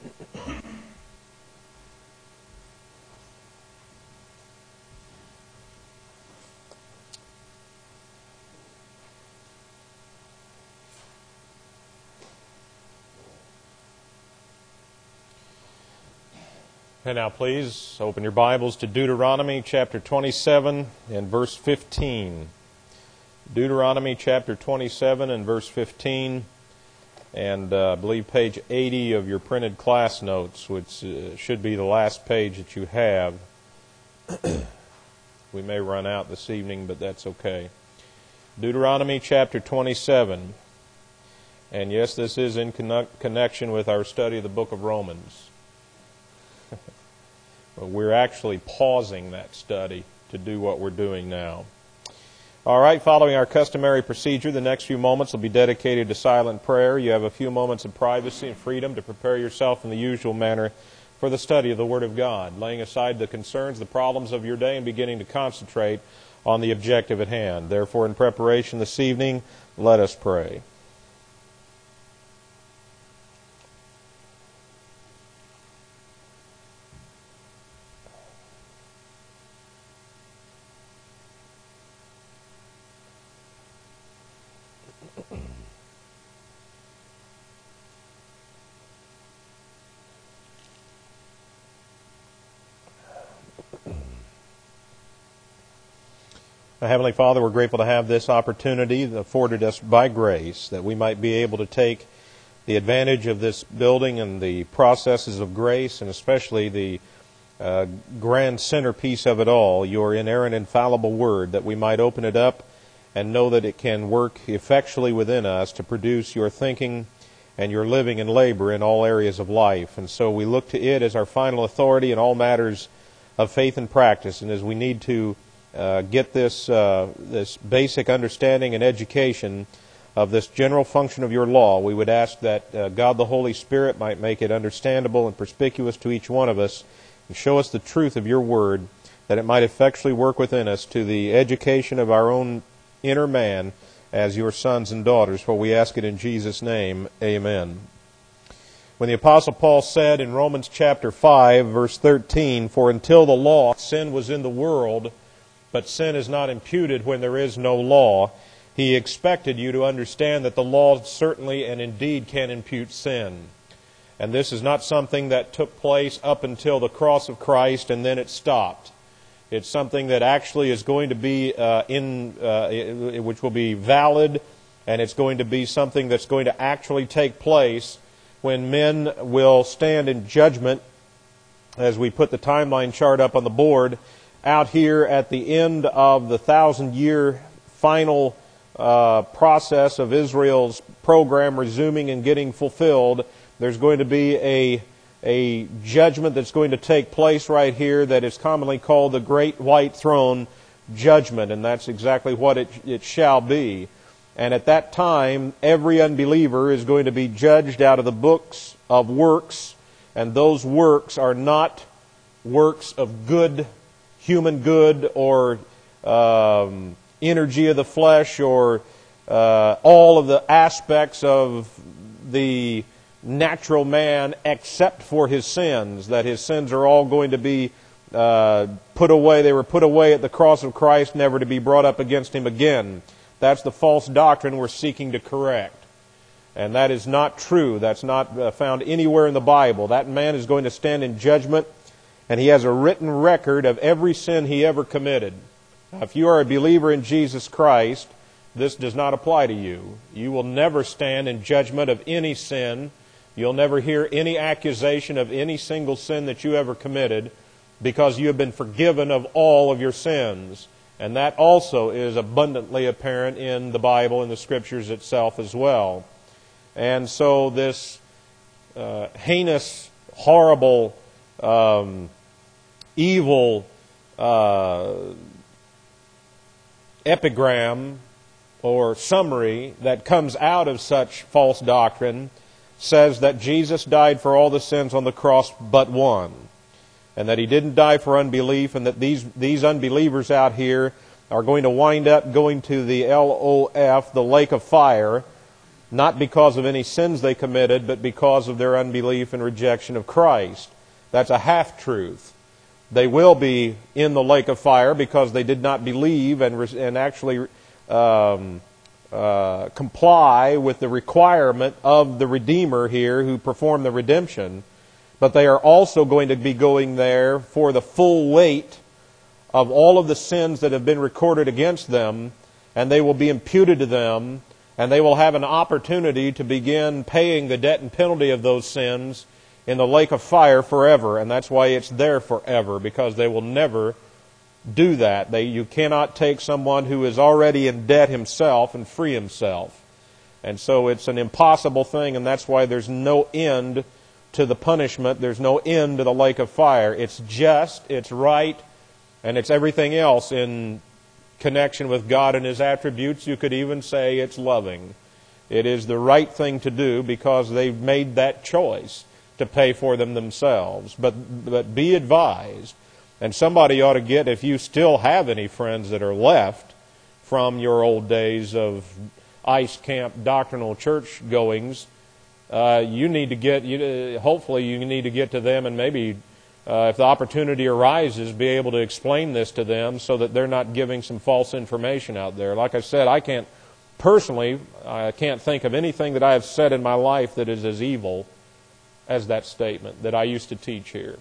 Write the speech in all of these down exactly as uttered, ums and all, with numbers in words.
And now please open your Bibles to Deuteronomy chapter twenty-seven and verse fifteen. Deuteronomy chapter twenty-seven and verse fifteen, and uh, I believe page eighty of your printed class notes, which uh, should be the last page that you have. We may run out this evening, but that's okay. Deuteronomy chapter twenty-seven, and yes, this is in conne- connection with our study of the book of Romans. We're actually pausing that study to do what we're doing now. All right, following our customary procedure, the next few moments will be dedicated to silent prayer. You have a few moments of privacy and freedom to prepare yourself in the usual manner for the study of the Word of God, laying aside the concerns, the problems of your day, and beginning to concentrate on the objective at hand. Therefore, in preparation this evening, let us pray. Heavenly Father, we're grateful to have this opportunity afforded us by grace, that we might be able to take the advantage of this building and the processes of grace, and especially the uh, grand centerpiece of it all, your inerrant, infallible Word, that we might open it up and know that it can work effectually within us to produce your thinking and your living and labor in all areas of life. And so we look to it as our final authority in all matters of faith and practice, and as we need to Uh, get this uh, this basic understanding and education of this general function of your law, we would ask that uh, God the Holy Spirit might make it understandable and perspicuous to each one of us, and show us the truth of your word, that it might effectually work within us to the education of our own inner man as your sons and daughters. For we ask it in Jesus' name, amen. When the Apostle Paul said in Romans chapter five, verse thirteen, "For until the law, sin was in the world, but sin is not imputed when there is no law," he expected you to understand that the law certainly and indeed can impute sin. And this is not something that took place up until the cross of Christ and then it stopped. It's something that actually is going to be uh, in, uh, which will be valid, and it's going to be something that's going to actually take place when men will stand in judgment, as we put the timeline chart up on the board, out here at the end of the thousand-year final uh, process of Israel's program resuming and getting fulfilled. There's going to be a, a judgment that's going to take place right here that is commonly called the Great White Throne Judgment, and that's exactly what it, it shall be. And at that time, every unbeliever is going to be judged out of the books of works, and those works are not works of good human good or um, energy of the flesh or uh, all of the aspects of the natural man except for his sins, that his sins are all going to be uh, put away. They were put away at the cross of Christ, never to be brought up against him again. That's the false doctrine we're seeking to correct. And that is not true. That's not uh, found anywhere in the Bible. That man is going to stand in judgment, and he has a written record of every sin he ever committed. Now, if you are a believer in Jesus Christ, this does not apply to you. You will never stand in judgment of any sin. You'll never hear any accusation of any single sin that you ever committed, because you have been forgiven of all of your sins. And that also is abundantly apparent in the Bible and the Scriptures itself as well. And so this uh, heinous, horrible, um, evil uh, epigram or summary that comes out of such false doctrine says that Jesus died for all the sins on the cross but one, and that He didn't die for unbelief, and that these these unbelievers out here are going to wind up going to the L O F, the lake of fire, not because of any sins they committed, but because of their unbelief and rejection of Christ. That's a half-truth. They will be in the lake of fire because they did not believe and, and actually um, uh, comply with the requirement of the Redeemer here who performed the redemption. But they are also going to be going there for the full weight of all of the sins that have been recorded against them, and they will be imputed to them, and they will have an opportunity to begin paying the debt and penalty of those sins in the lake of fire forever. And that's why it's there forever, because they will never do that. They, you cannot take someone who is already in debt himself and free himself. And so it's an impossible thing, and that's why there's no end to the punishment. There's no end to the lake of fire. It's just, it's right, and it's everything else in connection with God and His attributes. You could even say it's loving. It is the right thing to do because they've made that choice to pay for them themselves. But, but be advised, and somebody ought to get, if you still have any friends that are left from your old days of ice camp doctrinal church goings, uh, you need to get, you, hopefully you need to get to them and maybe Uh, if the opportunity arises, be able to explain this to them so that they're not giving some false information out there. Like I said, I can't, personally, I can't think of anything that I have said in my life that is as evil as that statement that I used to teach here.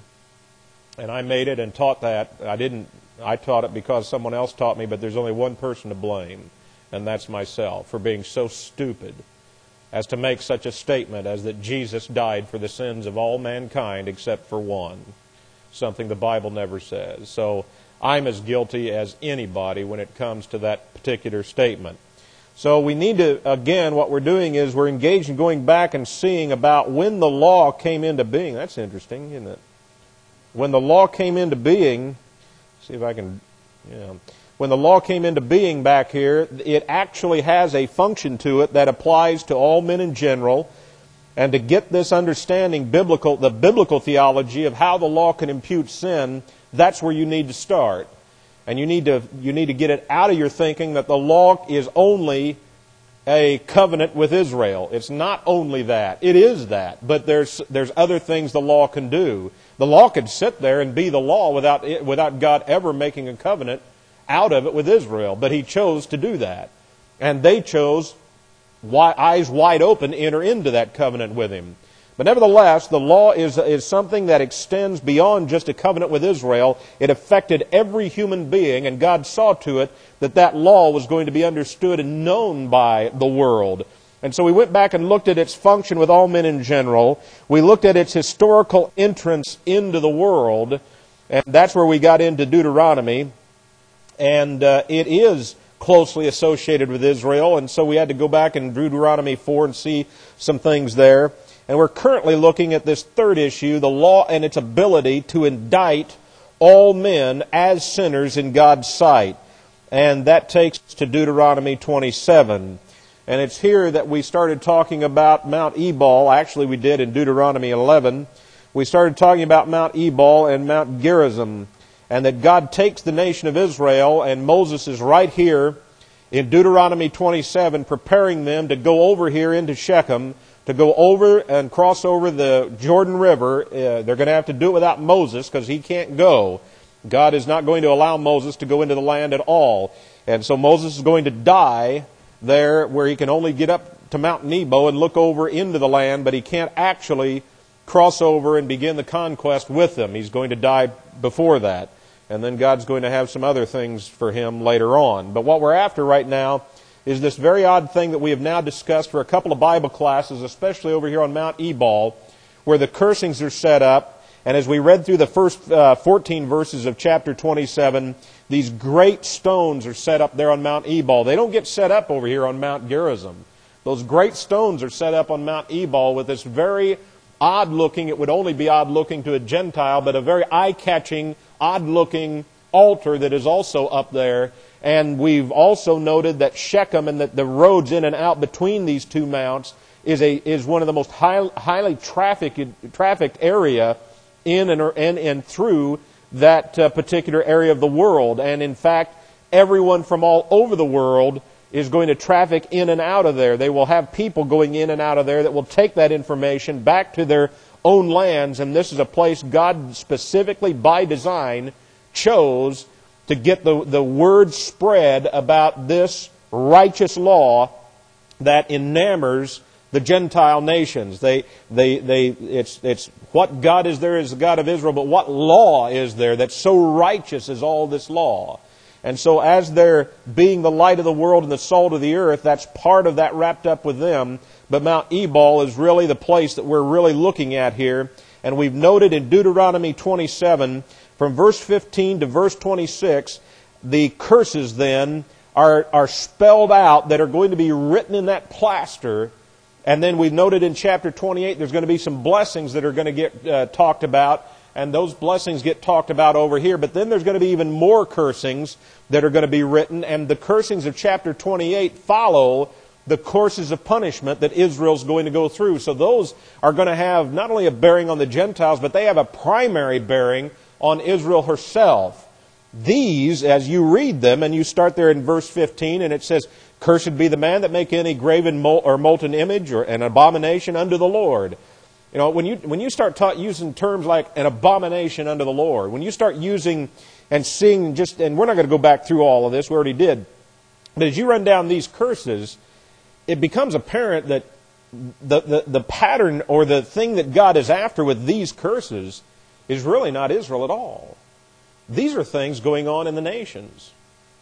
And I made it and taught that. I didn't, I taught it because someone else taught me, but there's only one person to blame, and that's myself, for being so stupid as to make such a statement as that Jesus died for the sins of all mankind except for one. Something the Bible never says. So I'm as guilty as anybody when it comes to that particular statement. So we need to, again, what we're doing is we're engaged in going back and seeing about when the law came into being. That's interesting, isn't it? When the law came into being, see if I can, yeah. When the law came into being back here, it actually has a function to it that applies to all men in general. And to get this understanding, biblical, the biblical theology of how the law can impute sin, that's where you need to start. And you need to you need to get it out of your thinking that the law is only a covenant with Israel. It's not only that. It is that. But there's there's other things the law can do. The law could sit there and be the law without it, without God ever making a covenant out of it with Israel. But He chose to do that. And they chose, eyes wide open, enter into that covenant with Him. But nevertheless, the law is, is something that extends beyond just a covenant with Israel. It affected every human being, and God saw to it that that law was going to be understood and known by the world. And so we went back and looked at its function with all men in general. We looked at its historical entrance into the world, and that's where we got into Deuteronomy. And uh, it is closely associated with Israel, and so we had to go back in Deuteronomy four and see some things there. And we're currently looking at this third issue, the law and its ability to indict all men as sinners in God's sight. And that takes us to Deuteronomy twenty-seven. And it's here that we started talking about Mount Ebal. Actually, we did in Deuteronomy eleven. We started talking about Mount Ebal and Mount Gerizim. And that God takes the nation of Israel, and Moses is right here in Deuteronomy twenty-seven preparing them to go over here into Shechem, to go over and cross over the Jordan River. Uh, they're going to have to do it without Moses because he can't go. God is not going to allow Moses to go into the land at all. And so Moses is going to die there where he can only get up to Mount Nebo and look over into the land, but he can't actually cross over and begin the conquest with them. He's going to die before that. And then God's going to have some other things for him later on. But what we're after right now is this very odd thing that we have now discussed for a couple of Bible classes, especially over here on Mount Ebal, where the cursings are set up. And as we read through the first uh, fourteen verses of chapter twenty-seven, these great stones are set up there on Mount Ebal. They don't get set up over here on Mount Gerizim. Those great stones are set up on Mount Ebal with this very odd-looking, it would only be odd-looking to a Gentile, but a very eye-catching, odd-looking altar that is also up there. And we've also noted that Shechem and that the roads in and out between these two mounts is a is one of the most high, highly trafficked trafficked area in and and, and through that uh, particular area of the world. And in fact, everyone from all over the world is going to traffic in and out of there. They will have people going in and out of there that will take that information back to their own lands, and this is a place God specifically, by design, chose to get the, the word spread about this righteous law that enamors the Gentile nations. They, they, they, it's, it's what God is there is the God of Israel, but what law is there that's so righteous as all this law? And so as they're being the light of the world and the salt of the earth, that's part of that wrapped up with them. But Mount Ebal is really the place that we're really looking at here. And we've noted in Deuteronomy twenty-seven, from verse fifteen to verse twenty-six, the curses then are, are spelled out that are going to be written in that plaster. And then we've noted in chapter twenty-eight, there's going to be some blessings that are going to get uh, talked about. And those blessings get talked about over here. But then there's going to be even more cursings that are going to be written. And the cursings of chapter twenty-eight follow the courses of punishment that Israel's going to go through. So those are going to have not only a bearing on the Gentiles, but they have a primary bearing on Israel herself. These, as you read them, and you start there in verse fifteen, and it says, "Cursed be the man that make any graven or molten image or an abomination unto the Lord." You know, when you when you start ta- using terms like an abomination unto the Lord, when you start using and seeing just, and we're not going to go back through all of this, we already did, but as you run down these curses, it becomes apparent that the, the, the pattern or the thing that God is after with these curses is really not Israel at all. These are things going on in the nations.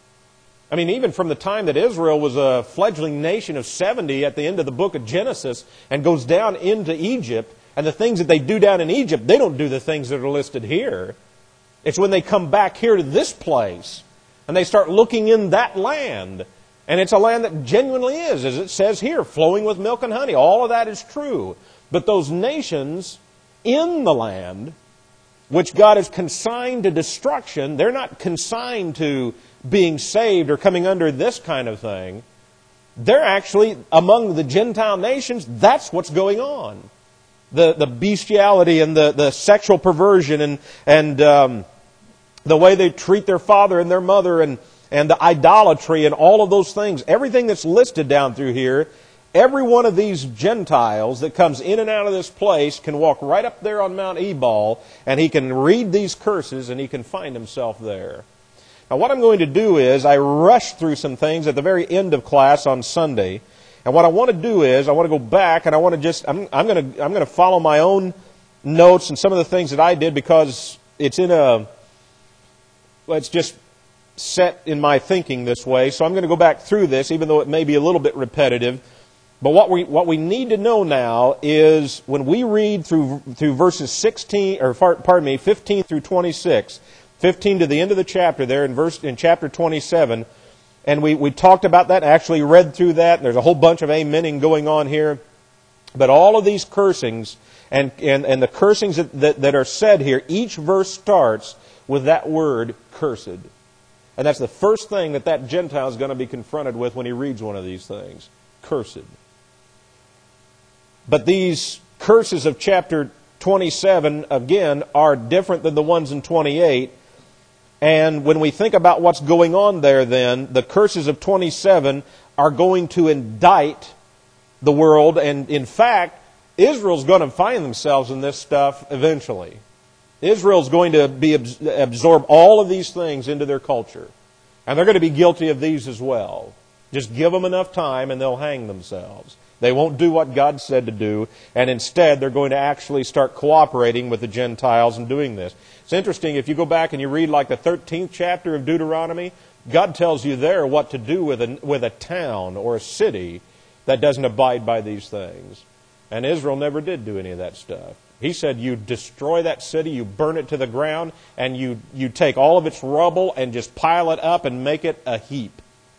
I mean, even from the time that Israel was a fledgling nation of seventy at the end of the book of Genesis and goes down into Egypt, and the things that they do down in Egypt, they don't do the things that are listed here. It's when they come back here to this place and they start looking in that land. And it's a land that genuinely is, as it says here, flowing with milk and honey. All of that is true. But those nations in the land, which God has consigned to destruction, they're not consigned to being saved or coming under this kind of thing. They're actually, among the Gentile nations, that's what's going on. The the bestiality and the, the sexual perversion and, and um, the way they treat their father and their mother and, and the idolatry and all of those things. Everything that's listed down through here, every one of these Gentiles that comes in and out of this place can walk right up there on Mount Ebal, and he can read these curses and he can find himself there. Now what I'm going to do is I rushed through some things at the very end of class on Sunday. And what I want to do is I want to go back and I want to just, I'm, I'm going to I'm going to follow my own notes and some of the things that I did because it's in a, well, it's just set in my thinking this way. So I'm going to go back through this, even though it may be a little bit repetitive. But what we what we need to know now is when we read through through verses sixteen or pardon me, fifteen through twenty-six, fifteen to the end of the chapter there in verse in chapter twenty-seven. And we, we talked about that, actually read through that. There's a whole bunch of amening going on here. But all of these cursings and, and, and the cursings that, that, that are said here, each verse starts with that word, cursed. And that's the first thing that that Gentile is going to be confronted with when he reads one of these things. Cursed. But these curses of chapter twenty-seven, again, are different than the ones in twenty-eight. And when we think about what's going on there then, the curses of twenty-seven are going to indict the world. And in fact, Israel's going to find themselves in this stuff eventually. Israel's going to be absorb all of these things into their culture. And they're going to be guilty of these as well. Just give them enough time and they'll hang themselves. They won't do what God said to do, and instead they're going to actually start cooperating with the Gentiles in doing this. It's interesting, if you go back and you read like the thirteenth chapter of Deuteronomy, God tells you there what to do with a, with a town or a city that doesn't abide by these things. And Israel never did do any of that stuff. He said you destroy that city, you burn it to the ground, and you, you take all of its rubble and just pile it up and make it a heap.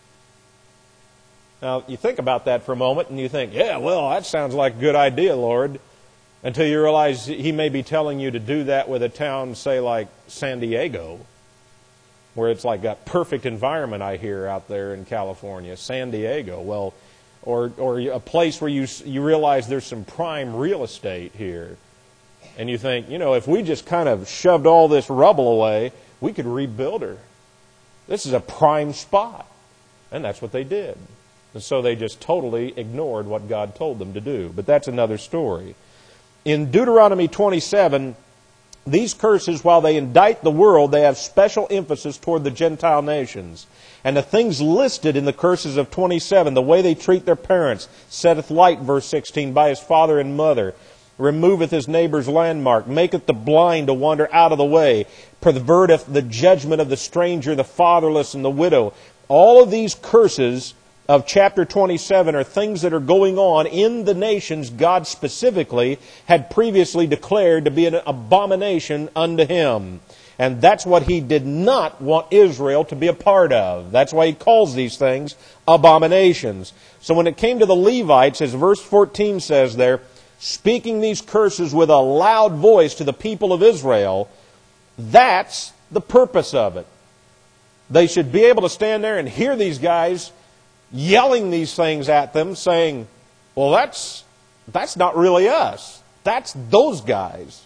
Now, you think about that for a moment and you think, yeah, well, that sounds like a good idea, Lord. Until you realize He may be telling you to do that with a town, say, like San Diego, where it's like got perfect environment, I hear, out there in California. San Diego. Well, or or a place where you you realize there's some prime real estate here. And you think, you know, if we just kind of shoved all this rubble away, we could rebuild her. This is a prime spot. And that's what they did. And so they just totally ignored what God told them to do. But that's another story. In Deuteronomy twenty-seven, these curses, while they indict the world, they have special emphasis toward the Gentile nations. And the things listed in the curses of twenty-seven, the way they treat their parents, setteth light, verse sixteen, by his father and mother, removeth his neighbor's landmark, maketh the blind to wander out of the way, perverteth the judgment of the stranger, the fatherless, and the widow. All of these curses of chapter twenty-seven are things that are going on in the nations God specifically had previously declared to be an abomination unto Him. And that's what He did not want Israel to be a part of. That's why He calls these things abominations. So when it came to the Levites, as verse fourteen says there, speaking these curses with a loud voice to the people of Israel, that's the purpose of it. They should be able to stand there and hear these guys yelling these things at them, saying, well, that's that's not really us. That's those guys.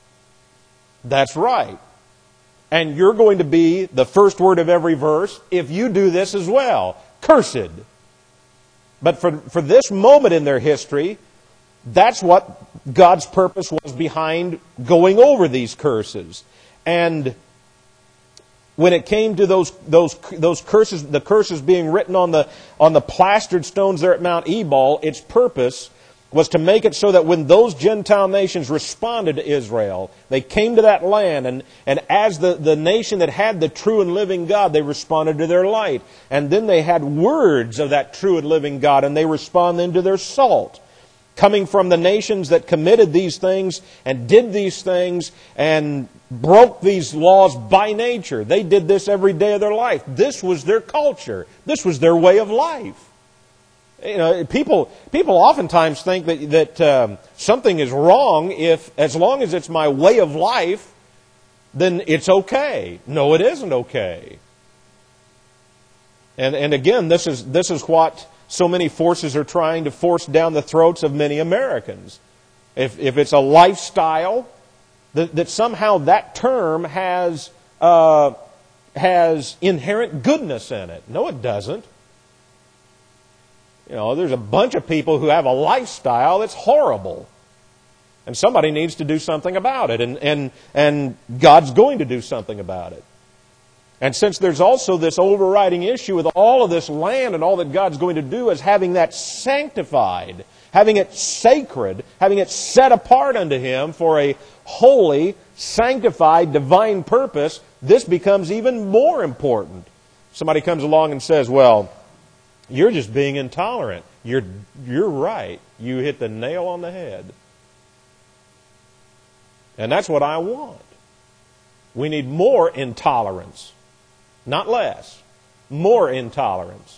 That's right. And you're going to be the first word of every verse if you do this as well. Cursed. But for, for this moment in their history, that's what God's purpose was behind going over these curses. And when it came to those those those curses, the curses being written on the on the plastered stones there at Mount Ebal, its purpose was to make it so that when those Gentile nations responded to Israel, they came to that land, and, and as the, the nation that had the true and living God, they responded to their light. And then they had words of that true and living God, and they respond then to their salt. Coming from the nations that committed these things and did these things and broke these laws by nature. They did this every day of their life. This was their culture. This was their way of life. You know, people people oftentimes think that that um, something is wrong if, as long as it's my way of life, then it's okay. No, it isn't okay. And and again, this is this is what so many forces are trying to force down the throats of many Americans. If if it's a lifestyle, that, that somehow that term has uh, has inherent goodness in it. No, it doesn't. You know, there's a bunch of people who have a lifestyle that's horrible. And somebody needs to do something about it. And, and, and God's going to do something about it. And since there's also this overriding issue with all of this land and all that God's going to do is having that sanctified, having it sacred, having it set apart unto Him for a holy, sanctified, divine purpose, this becomes even more important. Somebody comes along and says, well, you're just being intolerant. You're, you're right. You hit the nail on the head. And that's what I want. We need more intolerance, not less. More intolerance.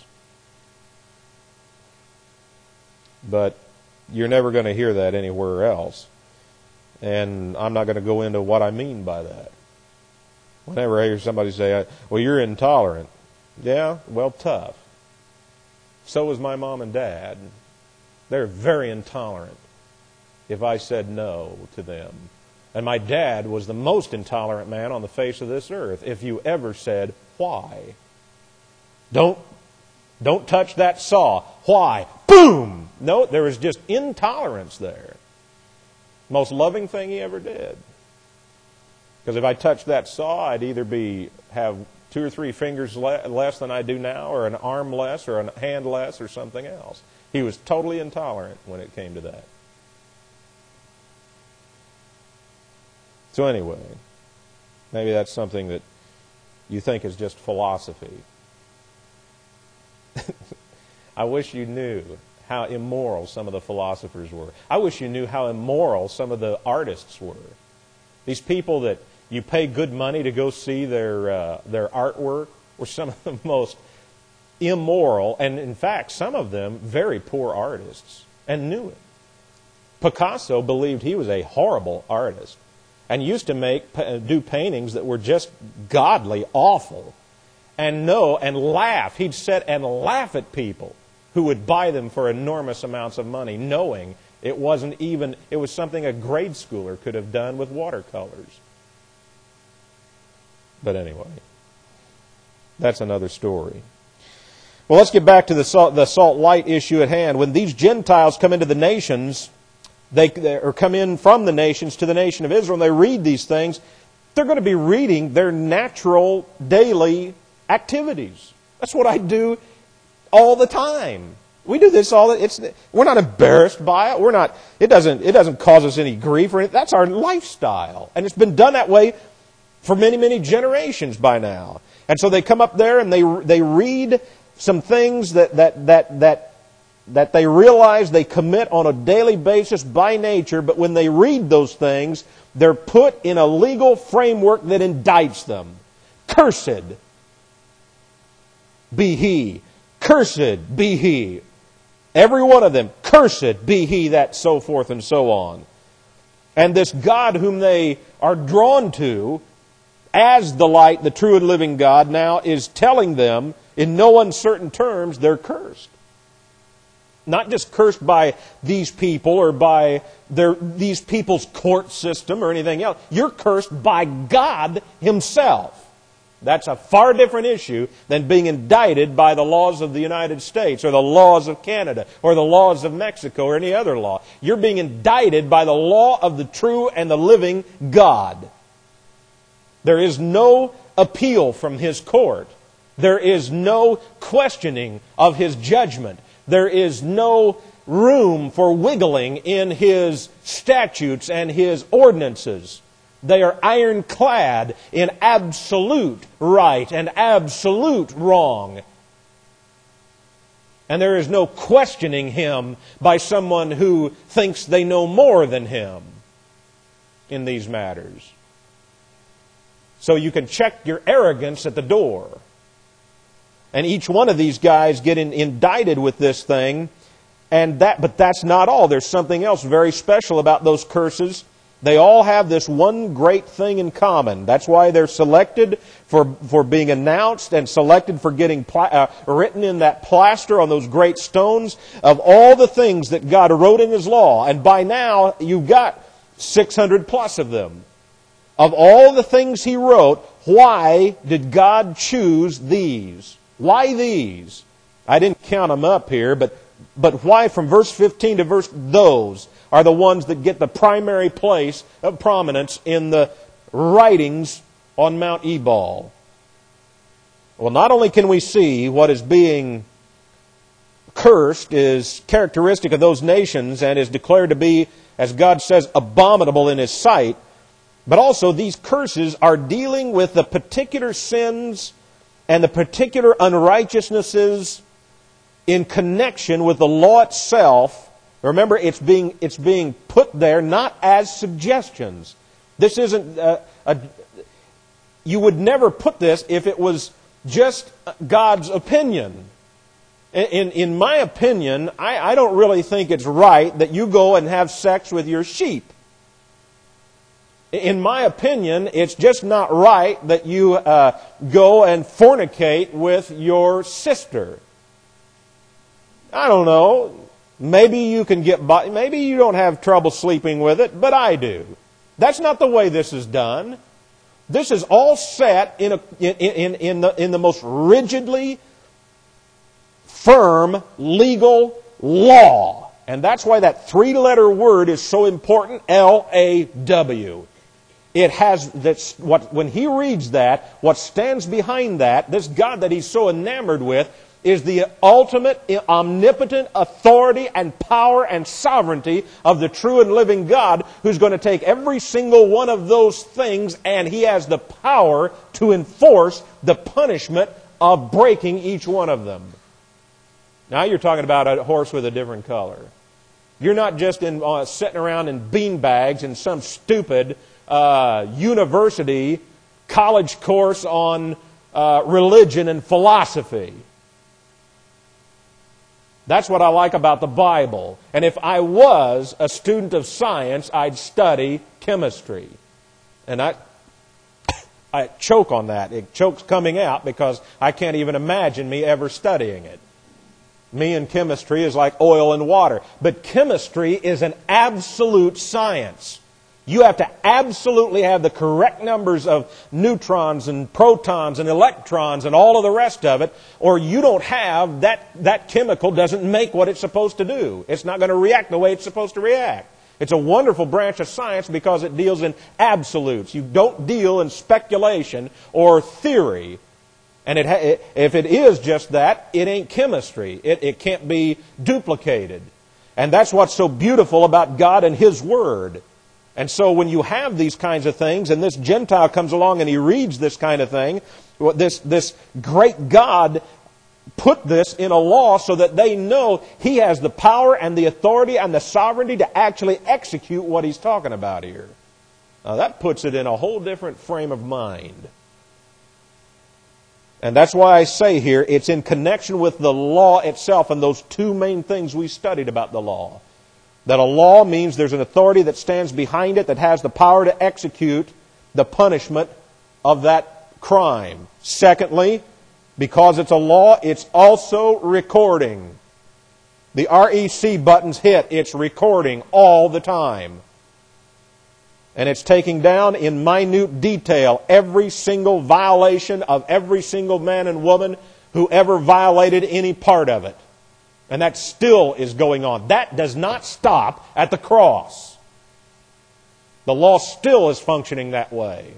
But you're never going to hear that anywhere else. And I'm not going to go into what I mean by that. Whenever I hear somebody say, well, you're intolerant. Yeah, well, tough. So was my mom and dad. They're very intolerant if I said no to them. And my dad was the most intolerant man on the face of this earth if you ever said, why? Don't, don't touch that saw. Why? Boom! No, there was just intolerance there. Most loving thing he ever did. Because if I touched that saw, I'd either be have two or three fingers le- less than I do now, or an arm less, or a hand less, or something else. He was totally intolerant when it came to that. So anyway, maybe that's something that you think is just philosophy. I wish you knew how immoral some of the philosophers were. I wish you knew how immoral some of the artists were. These people that you pay good money to go see their uh, their artwork were some of the most immoral, and in fact, some of them very poor artists, and knew it. Picasso believed he was a horrible artist, and used to make do paintings that were just godly awful, and know and laugh. He'd sit and laugh at people who would buy them for enormous amounts of money, knowing it wasn't even it was something a grade schooler could have done with watercolors. But anyway, that's another story. Well, let's get back to the salt, the salt light issue at hand. When these Gentiles come into the nations, they or come in from the nations to the nation of Israel, and they read these things, they're going to be reading their natural daily activities. That's what I do all the time. We do this all. It's we're not embarrassed by it. We're not. It doesn't. It doesn't cause us any grief or anything. That's our lifestyle, and it's been done that way for many, many generations by now. And so they come up there and they they read some things that that that that that they realize they commit on a daily basis by nature. But when they read those things, they're put in a legal framework that indicts them. Cursed be he. Cursed be he. Every one of them, cursed be he that, so forth and so on. And this God whom they are drawn to as the light, the true and living God, now is telling them in no uncertain terms they're cursed. Not just cursed by these people or by their, these people's court system or anything else. You're cursed by God Himself. That's a far different issue than being indicted by the laws of the United States or the laws of Canada or the laws of Mexico or any other law. You're being indicted by the law of the true and the living God. There is no appeal from His court. There is no questioning of His judgment. There is no room for wiggling in His statutes and His ordinances. They are ironclad in absolute right and absolute wrong. And there is no questioning Him by someone who thinks they know more than Him in these matters. So you can check your arrogance at the door. And each one of these guys get in, indicted with this thing. And that, but that's not all. There's something else very special about those curses. They all have this one great thing in common. That's why they're selected for, for being announced and selected for getting pla- uh, written in that plaster on those great stones of all the things that God wrote in His law. And by now, you've got six hundred plus of them. Of all the things He wrote, why did God choose these? Why these? I didn't count them up here, but, but why from verse fifteen to verse those are the ones that get the primary place of prominence in the writings on Mount Ebal. Well, not only can we see what is being cursed is characteristic of those nations and is declared to be, as God says, abominable in His sight, but also these curses are dealing with the particular sins and the particular unrighteousnesses in connection with the law itself. Remember, it's being it's being put there not as suggestions. This isn't a, a, you would never put this if it was just God's opinion. In in my opinion, I, I don't really think it's right that you go and have sex with your sheep. In my opinion, it's just not right that you uh, go and fornicate with your sister. I don't know. Maybe you can get by. Maybe you don't have trouble sleeping with it, but I do. That's not the way this is done. This is all set in a, in, in, in the in the most rigidly firm legal law, and that's why that three-letter word is so important. L A W. It has that's what when he reads that, what stands behind that, this God that he's so enamored with, is the ultimate omnipotent authority and power and sovereignty of the true and living God, who's going to take every single one of those things, and He has the power to enforce the punishment of breaking each one of them. Now you're talking about a horse with a different color. You're not just in, uh, sitting around in beanbags in some stupid uh, university college course on uh, religion and philosophy. That's what I like about the Bible. And if I was a student of science, I'd study chemistry. And I, I choke on that. It chokes coming out because I can't even imagine me ever studying it. Me and chemistry is like oil and water. But chemistry is an absolute science. You have to absolutely have the correct numbers of neutrons and protons and electrons and all of the rest of it, or you don't have, that, that chemical doesn't make what it's supposed to do. It's not going to react the way it's supposed to react. It's a wonderful branch of science because it deals in absolutes. You don't deal in speculation or theory. And it ha- if it is just that, it ain't chemistry. It, it can't be duplicated. And that's what's so beautiful about God and His Word. And so when you have these kinds of things, and this Gentile comes along and he reads this kind of thing, this, this great God put this in a law so that they know He has the power and the authority and the sovereignty to actually execute what He's talking about here. Now that puts it in a whole different frame of mind. And that's why I say here, it's in connection with the law itself and those two main things we studied about the law. That a law means there's an authority that stands behind it that has the power to execute the punishment of that crime. Secondly, because it's a law, it's also recording. The R E C buttons hit, it's recording all the time. And it's taking down in minute detail every single violation of every single man and woman who ever violated any part of it. And that still is going on. That does not stop at the cross. The law still is functioning that way.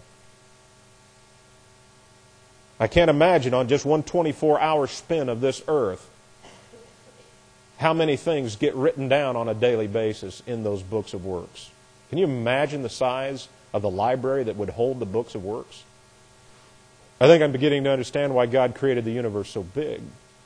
I can't imagine on just one twenty-four hour spin of this earth how many things get written down on a daily basis in those books of works. Can you imagine the size of the library that would hold the books of works? I think I'm beginning to understand why God created the universe so big.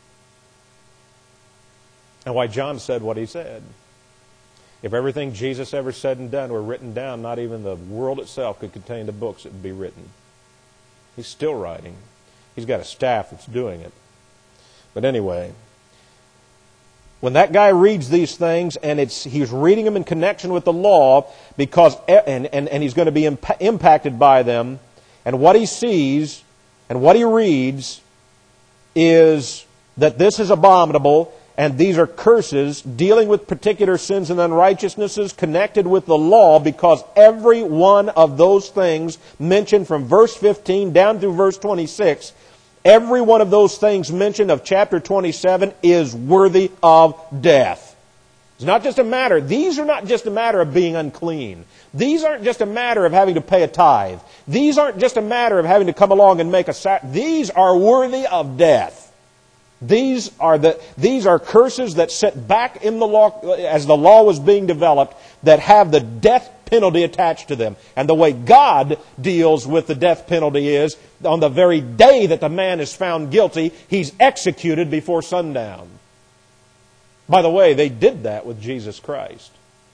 And why John said what he said. If everything Jesus ever said and done were written down, not even the world itself could contain the books that would be written. He's still writing. He's got a staff that's doing it. But anyway, when that guy reads these things, and it's he's reading them in connection with the law, because and, and, and he's going to be imp- impacted by them, and what he sees and what he reads is that this is abominable, and these are curses dealing with particular sins and unrighteousnesses connected with the law, because every one of those things mentioned from verse fifteen down through verse twenty-six, every one of those things mentioned of chapter twenty-seven is worthy of death. It's not just a matter, these are not just a matter of being unclean. These aren't just a matter of having to pay a tithe. These aren't just a matter of having to come along and make a sacrifice. These are worthy of death. These are the these are curses that sit back in the law as the law was being developed, that have the death penalty attached to them. And the way God deals with the death penalty is, on the very day that the man is found guilty, he's executed before sundown. By the way, they did that with Jesus Christ.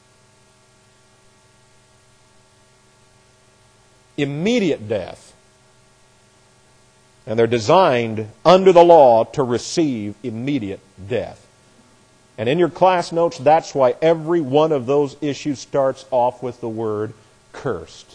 Immediate death. And they're designed under the law to receive immediate death. And in your class notes, that's why every one of those issues starts off with the word cursed.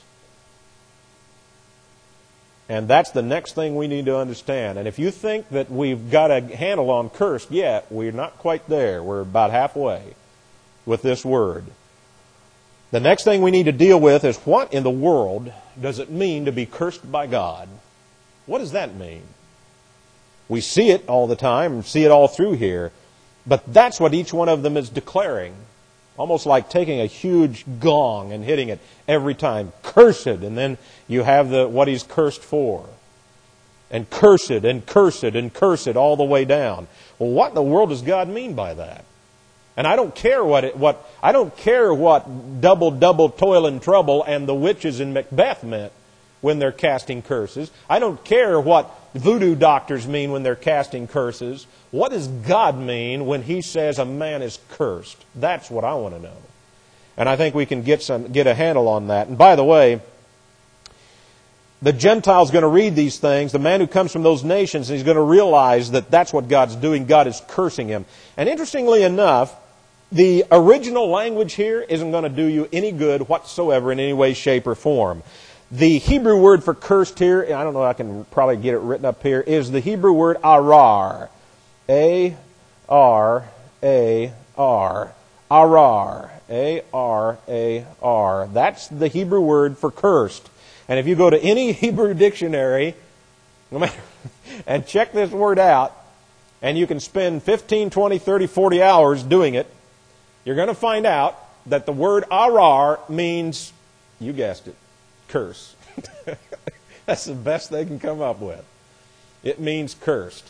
And that's the next thing we need to understand. And if you think that we've got a handle on cursed yet, we're not quite there. We're about halfway with this word. The next thing we need to deal with is, what in the world does it mean to be cursed by God? What does that mean? We see it all the time, see it all through here, but that's what each one of them is declaring. Almost like taking a huge gong and hitting it every time. Cursed, and then you have the what he's cursed for. And cursed, and cursed, and cursed all the way down. Well, what in the world does God mean by that? And I don't care what it, what I don't care what double, double, toil and trouble and the witches in Macbeth meant when they're casting curses. I don't care what voodoo doctors mean when they're casting curses. What does God mean when He says a man is cursed? That's what I want to know. And I think we can get some get a handle on that. And by the way, the Gentile's going to read these things, the man who comes from those nations, and he's going to realize that that's what God's doing. God is cursing him. And interestingly enough, the original language here isn't going to do you any good whatsoever in any way, shape, or form. The Hebrew word for cursed here, I don't know, I can probably get it written up here, is the Hebrew word arar. A R A R. Arar. A R A R. That's the Hebrew word for cursed. And if you go to any Hebrew dictionary, no matter, and check this word out, and you can spend fifteen, twenty, thirty, forty hours doing it, you're going to find out that the word arar means, you guessed it, curse. That's the best they can come up with. It means cursed.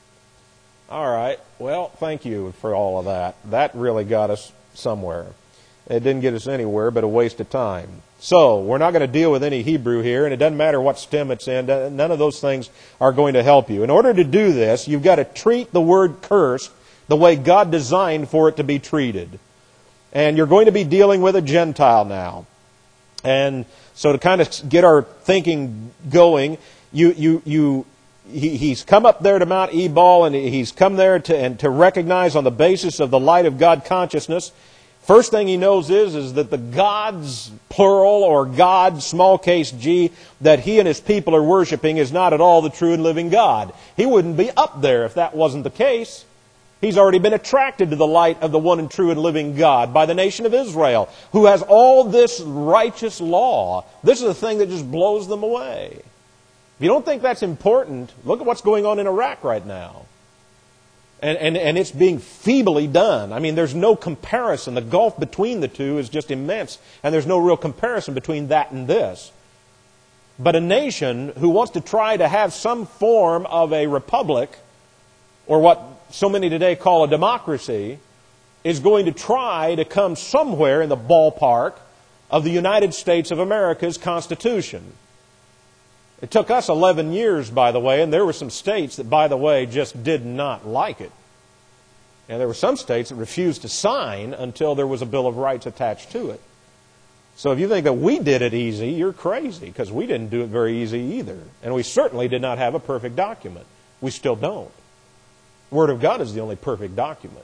All right. Well, thank you for all of that. That really got us somewhere. It didn't get us anywhere, but a waste of time. So, we're not going to deal with any Hebrew here, and it doesn't matter what stem it's in. None of those things are going to help you. In order to do this, you've got to treat the word cursed the way God designed for it to be treated. And you're going to be dealing with a Gentile now. And so to kind of get our thinking going, you, you, you, he, he's come up there to Mount Ebal, and he's come there to, and to recognize on the basis of the light of God consciousness. First thing he knows is, is that the gods, plural, or God, small case G, that he and his people are worshiping is not at all the true and living God. He wouldn't be up there if that wasn't the case. He's already been attracted to the light of the one and true and living God by the nation of Israel, who has all this righteous law. This is the thing that just blows them away. If you don't think that's important, look at what's going on in Iraq right now. And, and, and it's being feebly done. I mean, there's no comparison. The gulf between the two is just immense. And there's no real comparison between that and this. But a nation who wants to try to have some form of a republic, or what so many today call a democracy, is going to try to come somewhere in the ballpark of the United States of America's Constitution. It took us eleven years, by the way, and there were some states that, by the way, just did not like it. And there were some states that refused to sign until there was a Bill of Rights attached to it. So if you think that we did it easy, you're crazy, because we didn't do it very easy either. And we certainly did not have a perfect document. We still don't. The Word of God is the only perfect document.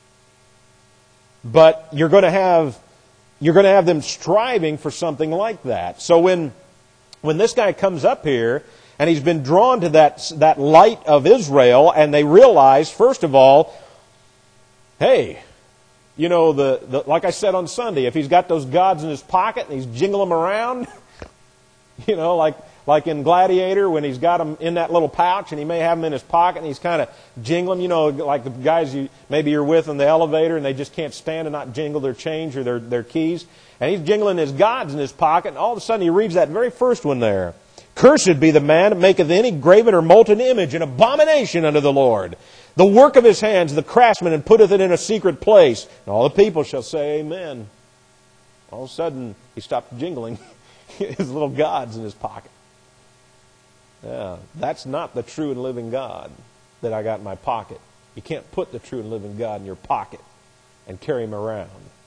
But you're going to have, you're going to have them striving for something like that. So when... When this guy comes up here, and he's been drawn to that, that light of Israel, and they realize, first of all, hey, you know, the, the like I said on Sunday, if he's got those gods in his pocket and he's jingling them around, you know, like like in Gladiator when he's got them in that little pouch and he may have them in his pocket and he's kind of jingling, you know, like the guys you maybe you're with in the elevator and they just can't stand to not jingle their change or their, their keys. And he's jingling his gods in his pocket, and all of a sudden he reads that very first one there. Cursed be the man that maketh any graven or molten image, an abomination unto the Lord. The work of his hands, the craftsman, and putteth it in a secret place. And all the people shall say, Amen. All of a sudden, he stopped jingling his little gods in his pocket. Yeah, that's not the true and living God that I got in my pocket. You can't put the true and living God in your pocket and carry him around.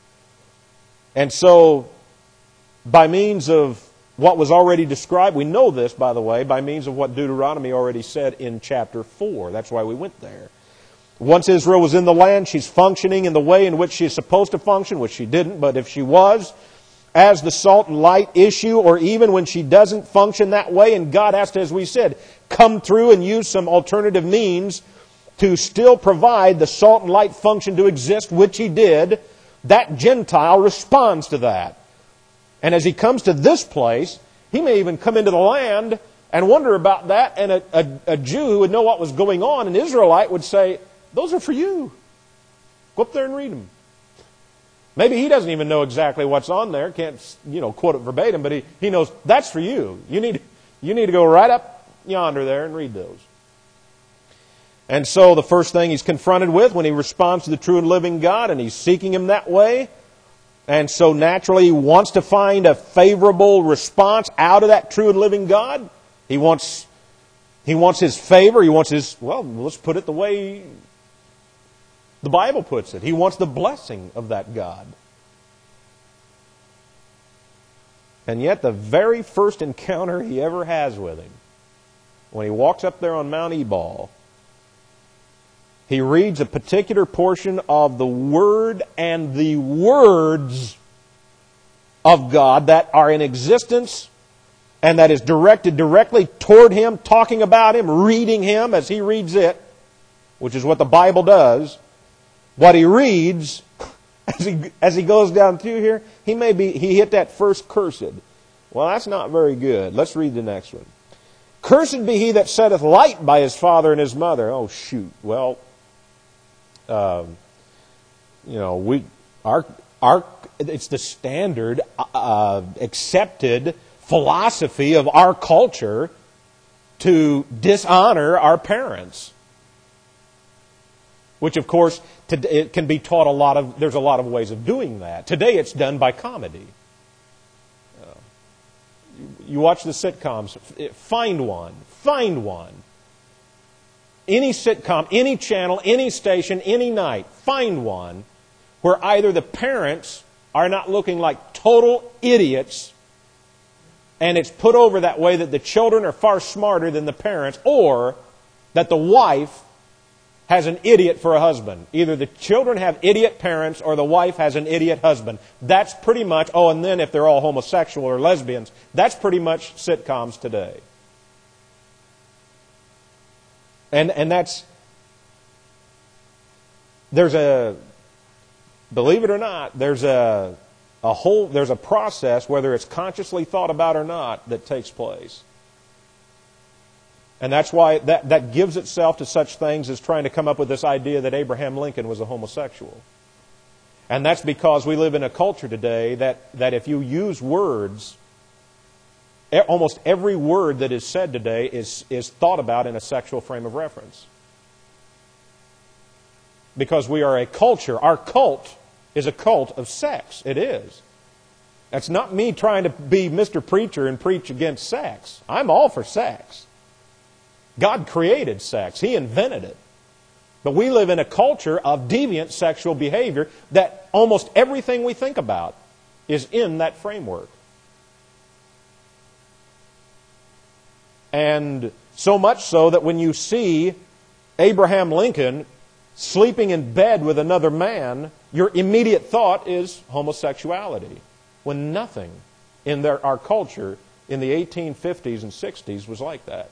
And so, by means of what was already described, we know this, by the way, by means of what Deuteronomy already said in chapter four. That's why we went there. Once Israel was in the land, she's functioning in the way in which she's supposed to function, which she didn't, but if she was, as the salt and light issue, or even when she doesn't function that way, and God has to, as we said, come through and use some alternative means to still provide the salt and light function to exist, which He did, that Gentile responds to that. And as he comes to this place, he may even come into the land and wonder about that, and a, a, a Jew who would know what was going on, an Israelite, would say, those are for you. Go up there and read them. Maybe he doesn't even know exactly what's on there, can't, you know, quote it verbatim, but he, he knows that's for you. You need, you need to go right up yonder there and read those. And so the first thing he's confronted with when he responds to the true and living God, and he's seeking Him that way, and so naturally he wants to find a favorable response out of that true and living God. He wants, he wants His favor. He wants His, well, let's put it the way the Bible puts it. He wants the blessing of that God. And yet the very first encounter he ever has with Him, when he walks up there on Mount Ebal, he reads a particular portion of the Word and the words of God that are in existence and that is directed directly toward Him, talking about Him, reading Him as he reads it, which is what the Bible does. What he reads as he as he goes down through here, he may be he hit that first cursed. Well, that's not very good. Let's read the next one. Cursed be he that setteth light by his father and his mother. Oh, shoot. Well, um, you know, we our our it's the standard uh, accepted philosophy of our culture to dishonor our parents. Which, of course, it can be taught a lot of, there's a lot of ways of doing that. Today it's done by comedy. Uh, you watch the sitcoms, find one, find one. Any sitcom, any channel, any station, any night, find one where either the parents are not looking like total idiots and it's put over that way that the children are far smarter than the parents, or that the wife has an idiot for a husband. Either the children have idiot parents or the wife has an idiot husband. That's pretty much, oh, and then if they're all homosexual or lesbians, that's pretty much sitcoms today. And and that's, there's a, believe it or not, there's a, a whole, there's a process, whether it's consciously thought about or not, that takes place. And that's why that, that gives itself to such things as trying to come up with this idea that Abraham Lincoln was a homosexual. And that's because we live in a culture today that, that if you use words, almost every word that is said today is, is thought about in a sexual frame of reference. Because we are a culture, our cult is a cult of sex. It is. That's not me trying to be Mister Preacher and preach against sex. I'm all for sex. God created sex. He invented it. But we live in a culture of deviant sexual behavior that almost everything we think about is in that framework. And so much so that when you see Abraham Lincoln sleeping in bed with another man, your immediate thought is homosexuality. When nothing in their, our culture in the eighteen fifties and sixties was like that.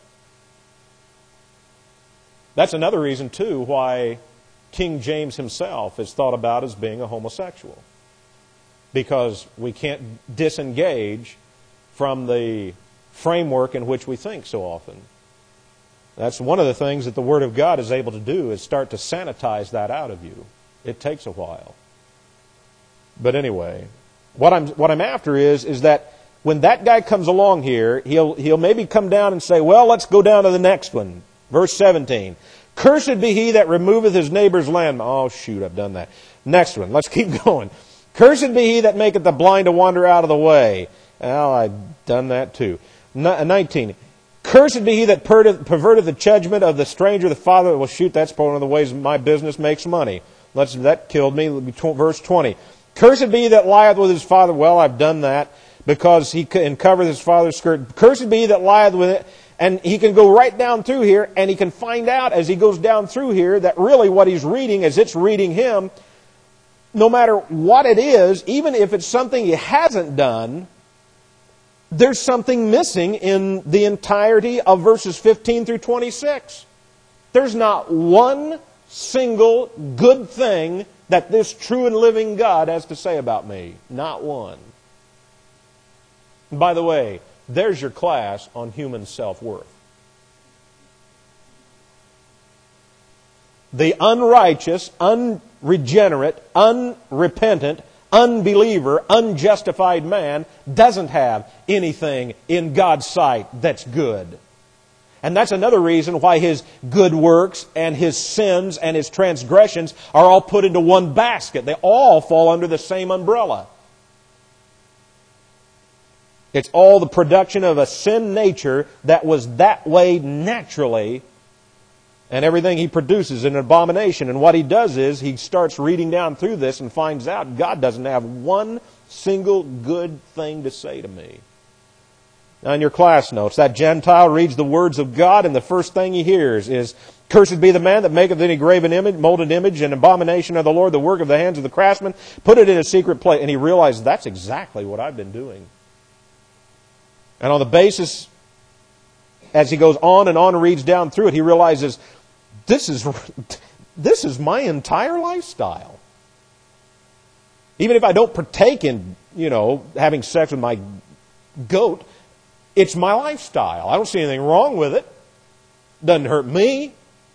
That's another reason, too, why King James himself is thought about as being a homosexual. Because we can't disengage from the framework in which we think so often. That's one of the things that the Word of God is able to do, is start to sanitize that out of you. It takes a while. But anyway, what I'm what I'm after is, is that when that guy comes along here, he'll he'll maybe come down and say, well, let's go down to the next one. Verse seventeen. Cursed be he that removeth his neighbor's land. Oh, shoot, I've done that. Next one. Let's keep going. Cursed be he that maketh the blind to wander out of the way. Well, I've done that too. nineteen. Cursed be he that perverteth the judgment of the stranger, the father. Well, shoot, that's one of the ways my business makes money. Let's, that killed me. Verse twenty. Cursed be he that lieth with his father. Well, I've done that because he and covereth his father's skirt. Cursed be he that lieth with it. And he can go right down through here, and he can find out as he goes down through here that really what he's reading, as it's reading him, no matter what it is, even if it's something he hasn't done, there's something missing in the entirety of verses fifteen through twenty-six. There's not one single good thing that this true and living God has to say about me. Not one. And by the way, there's your class on human self-worth. The unrighteous, unregenerate, unrepentant, unbeliever, unjustified man doesn't have anything in God's sight that's good. And that's another reason why his good works and his sins and his transgressions are all put into one basket. They all fall under the same umbrella. It's all the production of a sin nature that was that way naturally. And everything he produces is an abomination. And what he does is he starts reading down through this and finds out God doesn't have one single good thing to say to me. Now in your class notes, that Gentile reads the words of God, and the first thing he hears is, cursed be the man that maketh any graven image, molded image, and abomination of the Lord, the work of the hands of the craftsman, put it in a secret place. And he realizes that's exactly what I've been doing. And on the basis, as he goes on and on and reads down through it, he realizes this is, this is my entire lifestyle. Even if I don't partake in, you know, having sex with my goat, it's my lifestyle. I don't see anything wrong with it. Doesn't hurt me.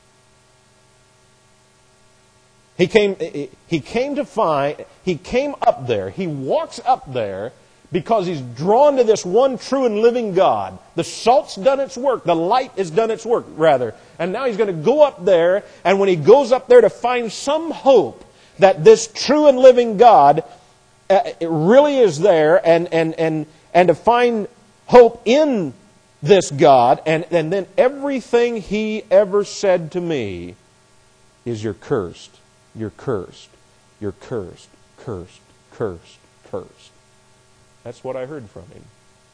He came, he came to find, he came up there, he walks up there because he's drawn to this one true and living God. The salt's done its work, the light has done its work, rather. And now he's going to go up there, and when he goes up there to find some hope that this true and living God uh, it really is there, and, and, and, and to find hope in this God, and, and then everything he ever said to me is, you're cursed, you're cursed, you're cursed, cursed, cursed, cursed. That's what I heard from him.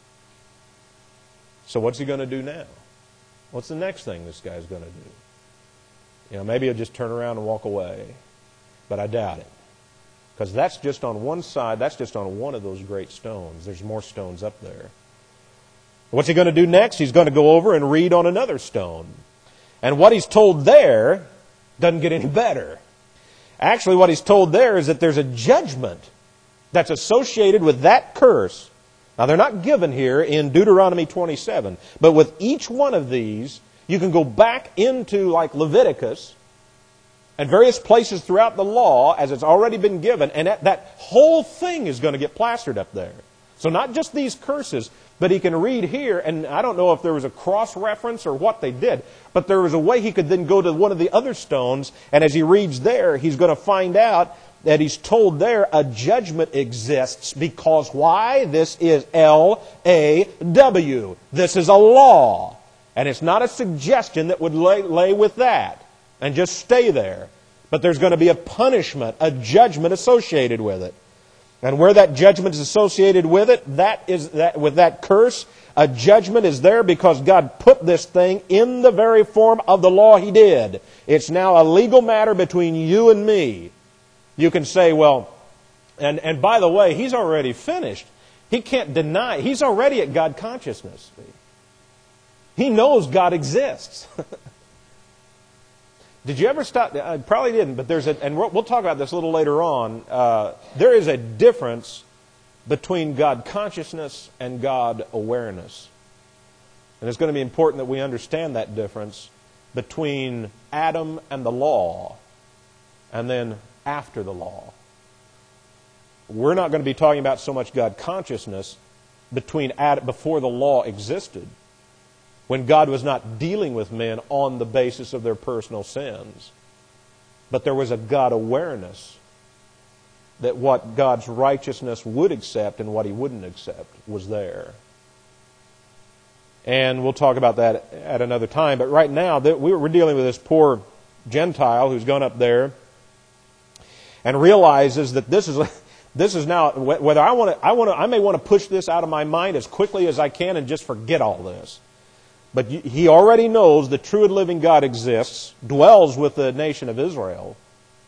So what's he going to do now? What's the next thing this guy's going to do? You know, maybe he'll just turn around and walk away. But I doubt it. Because that's just on one side, that's just on one of those great stones. There's more stones up there. What's he going to do next? He's going to go over and read on another stone. And what he's told there doesn't get any better. Actually, what he's told there is that there's a judgment that's associated with that curse. Now, they're not given here in Deuteronomy twenty-seven, but with each one of these, you can go back into, like Leviticus, and various places throughout the law, as it's already been given, and that, that whole thing is going to get plastered up there. So not just these curses, but he can read here, and I don't know if there was a cross-reference or what they did, but there was a way he could then go to one of the other stones, and as he reads there, he's going to find out that he's told there a judgment exists, because why? This is L A W. This is a law. And it's not a suggestion that would lay, lay with that and just stay there. But there's going to be a punishment, a judgment associated with it. And where that judgment is associated with it, that is that with that curse, a judgment is there because God put this thing in the very form of the law He did. It's now a legal matter between you and me. You can say, well, and, and by the way, He's already finished. He can't deny. He's already at God consciousness. He knows God exists. Did you ever stop? I probably didn't, but there's a, and we'll talk about this a little later on. Uh, there is a difference between God consciousness and God awareness. And it's going to be important that we understand that difference between Adam and the law and then after the law. We're not going to be talking about so much God consciousness between Adam, before the law existed, when God was not dealing with men on the basis of their personal sins. But there was a God awareness that what God's righteousness would accept and what He wouldn't accept was there. And we'll talk about that at another time. But right now, we're dealing with this poor Gentile who's gone up there and realizes that this is this is now, whether I want to, I want to, I may want to push this out of my mind as quickly as I can and just forget all this. But he already knows the true and living God exists, dwells with the nation of Israel.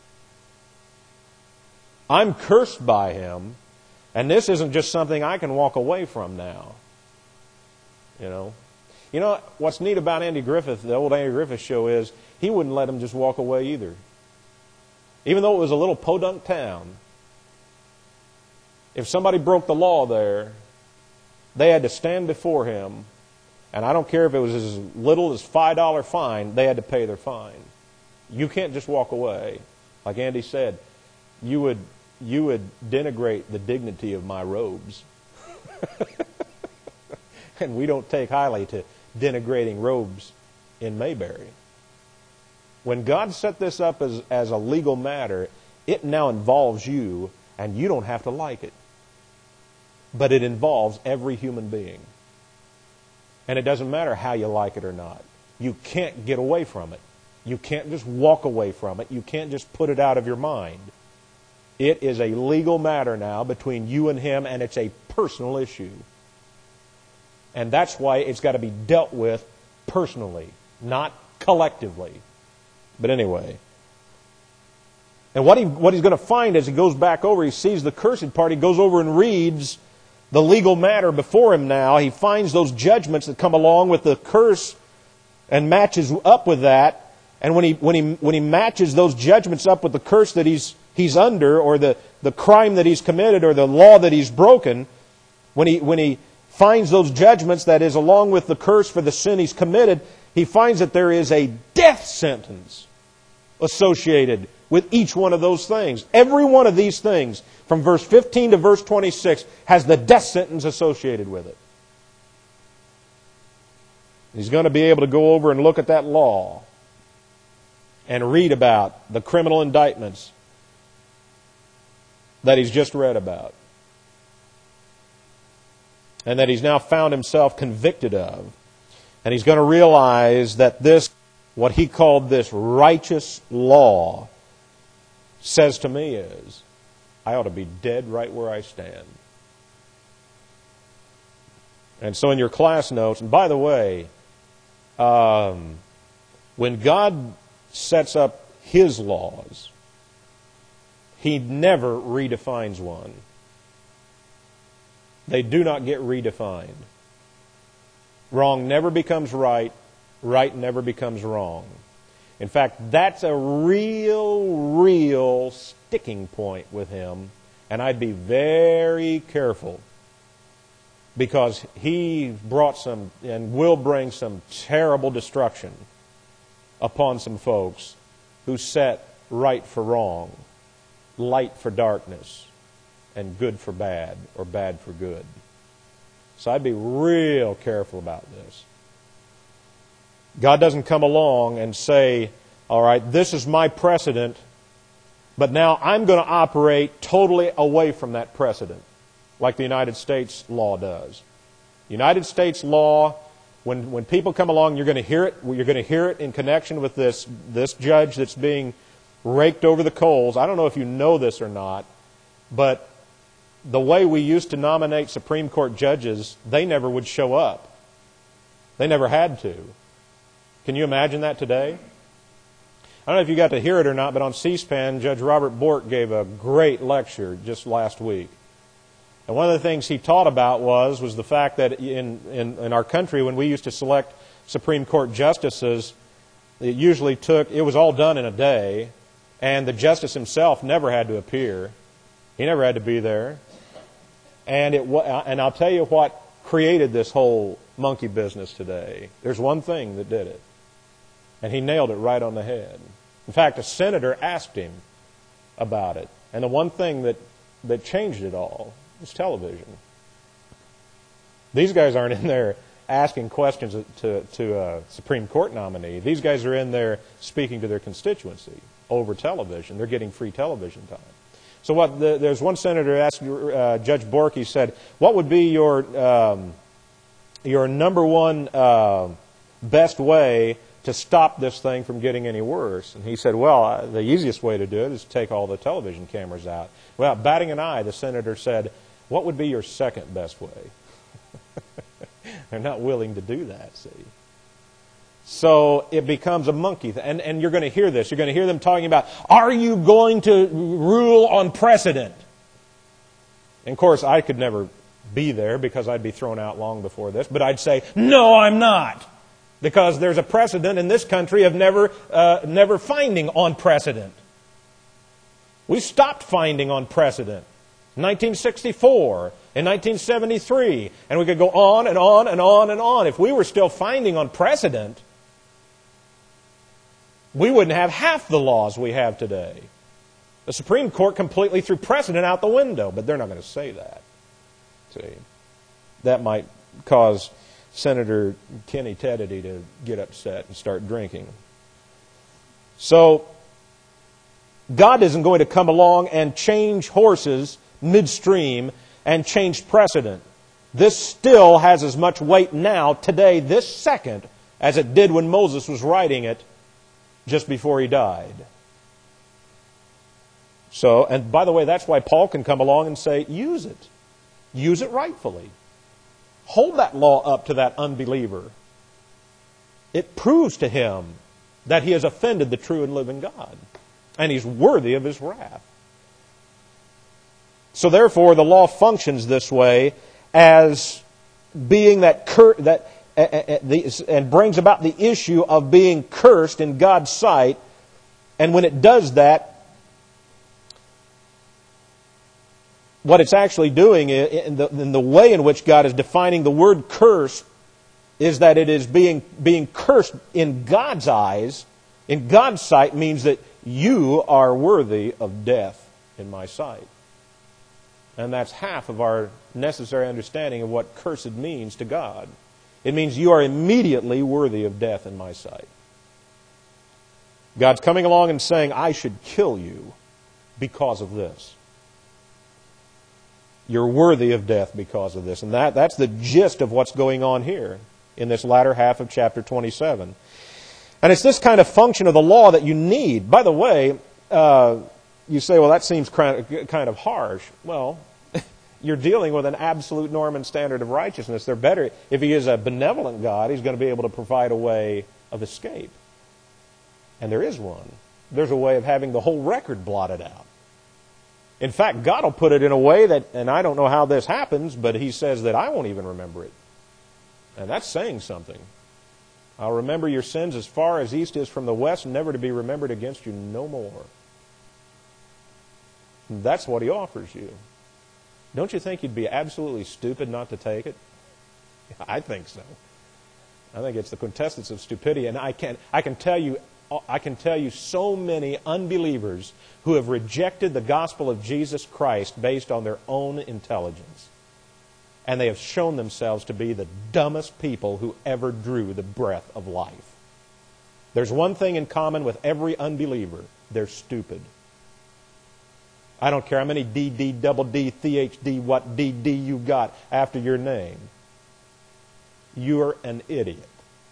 I'm cursed by Him, and this isn't just something I can walk away from now. You know, you know what's neat about Andy Griffith, the old Andy Griffith show, is he wouldn't let him just walk away either. Even though it was a little podunk town, if somebody broke the law there, they had to stand before him. And I don't care if it was as little as five dollar fine, they had to pay their fine. You can't just walk away. Like Andy said, you would you would denigrate the dignity of my robes. And we don't take highly to denigrating robes in Mayberry. When God set this up as, as a legal matter, it now involves you, and you don't have to like it. But it involves every human being. And it doesn't matter how you like it or not. You can't get away from it. You can't just walk away from it. You can't just put it out of your mind. It is a legal matter now between you and Him, and it's a personal issue. And that's why it's got to be dealt with personally, not collectively. But anyway. And what, he, what he's going to find as he goes back over, he sees the cursed part, he goes over and reads the legal matter before him now. He finds those judgments that come along with the curse and matches up with that. And when he when he when he matches those judgments up with the curse that he's he's under, or the the crime that he's committed or the law that he's broken, when he, when he finds those judgments, that is, along with the curse for the sin he's committed, he finds that there is a death sentence associated with each one of those things. Every one of these things, from verse fifteen to verse twenty-six, has the death sentence associated with it. He's going to be able to go over and look at that law and read about the criminal indictments that he's just read about, and that he's now found himself convicted of. And he's going to realize that this, what he called this righteous law, says to me is, I ought to be dead right where I stand. And so in your class notes, and by the way, um, when God sets up His laws, He never redefines one. They do not get redefined. Wrong never becomes right. Right never becomes wrong. In fact, that's a real, real sticking point with Him. And I'd be very careful, because He brought some and will bring some terrible destruction upon some folks who set right for wrong, light for darkness, and good for bad, or bad for good. So I'd be real careful about this. God doesn't come along and say, all right, this is my precedent, but now I'm going to operate totally away from that precedent, like the United States law does. United States law, when when people come along, you're going to hear it. You're going to hear it in connection with this this judge that's being raked over the coals. I don't know if you know this or not, but the way we used to nominate Supreme Court judges, they never would show up. They never had to. Can you imagine that today? I don't know if you got to hear it or not, but on C-SPAN, Judge Robert Bork gave a great lecture just last week. And one of the things he taught about was, was the fact that in, in, in our country, when we used to select Supreme Court justices, it usually took, it was all done in a day, and the justice himself never had to appear. He never had to be there. And it and I'll tell you what created this whole monkey business today. There's one thing that did it. And he nailed it right on the head. In fact, a senator asked him about it. And the one thing that, that changed it all was television. These guys aren't in there asking questions to, to a Supreme Court nominee. These guys are in there speaking to their constituency over television. They're getting free television time. So what? The, there's one senator asked uh, Judge Bork. He said, "What would be your um, your number one uh, best way to stop this thing from getting any worse?" And he said, "Well, uh, the easiest way to do it is to take all the television cameras out." Without batting an eye, the senator said, "What would be your second best way?" They're not willing to do that. See. So it becomes a monkey thing. And, and you're going to hear this. You're going to hear them talking about, are you going to rule on precedent? And of course, I could never be there because I'd be thrown out long before this. But I'd say, no, I'm not. Because there's a precedent in this country of never, uh, never finding on precedent. We stopped finding on precedent. In nineteen sixty-four, in nineteen seventy-three, and we could go on and on and on and on. If we were still finding on precedent, we wouldn't have half the laws we have today. The Supreme Court completely threw precedent out the window, but they're not going to say that. See, that might cause Senator Kenny Teddy to get upset and start drinking. So, God isn't going to come along and change horses midstream and change precedent. This still has as much weight now, today, this second, as it did when Moses was writing it just before he died. So, and by the way, that's why Paul can come along and say, use it. Use it rightfully. Hold that law up to that unbeliever. It proves to him that he has offended the true and living God. And he's worthy of His wrath. So therefore, the law functions this way as being that cur- that uh, uh, the, and brings about the issue of being cursed in God's sight. And when it does that, what it's actually doing, in the, in the way in which God is defining the word curse, is that it is being, being cursed in God's eyes, in God's sight, means that you are worthy of death in my sight. And that's half of our necessary understanding of what cursed means to God. It means you are immediately worthy of death in my sight. God's coming along and saying, I should kill you because of this. You're worthy of death because of this. And that, that's the gist of what's going on here in this latter half of chapter twenty-seven. And it's this kind of function of the law that you need. By the way, uh, you say, well, that seems kind of harsh. Well, you're dealing with an absolute norm and standard of righteousness. They're better. If He is a benevolent God, He's going to be able to provide a way of escape. And there is one. There's a way of having the whole record blotted out. In fact, God will put it in a way that, and I don't know how this happens, but He says that I won't even remember it. And that's saying something. I'll remember your sins as far as east is from the west, never to be remembered against you no more. And that's what He offers you. Don't you think you'd be absolutely stupid not to take it? I think so. I think it's the quintessence of stupidity, and I can I can tell you I can tell you so many unbelievers who have rejected the gospel of Jesus Christ based on their own intelligence. And they have shown themselves to be the dumbest people who ever drew the breath of life. There's one thing in common with every unbeliever. They're stupid. I don't care how many D D, double D, C H D, what D D you got after your name. You're an idiot.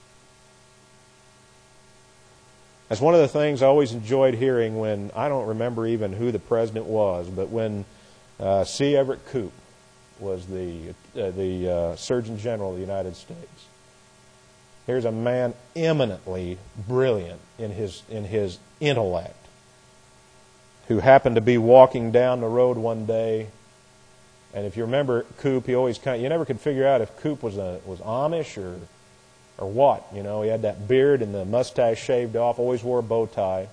That's one of the things I always enjoyed hearing when, I don't remember even who the president was, but when uh, C. Everett Koop was the uh, the uh, Surgeon General of the United States. Here's a man eminently brilliant in his in his intellect, who happened to be walking down the road one day, and if you remember Koop, he always kind of, you never could figure out if Koop was a was Amish or or what. You know, he had that beard and the mustache shaved off, always wore a bow tie.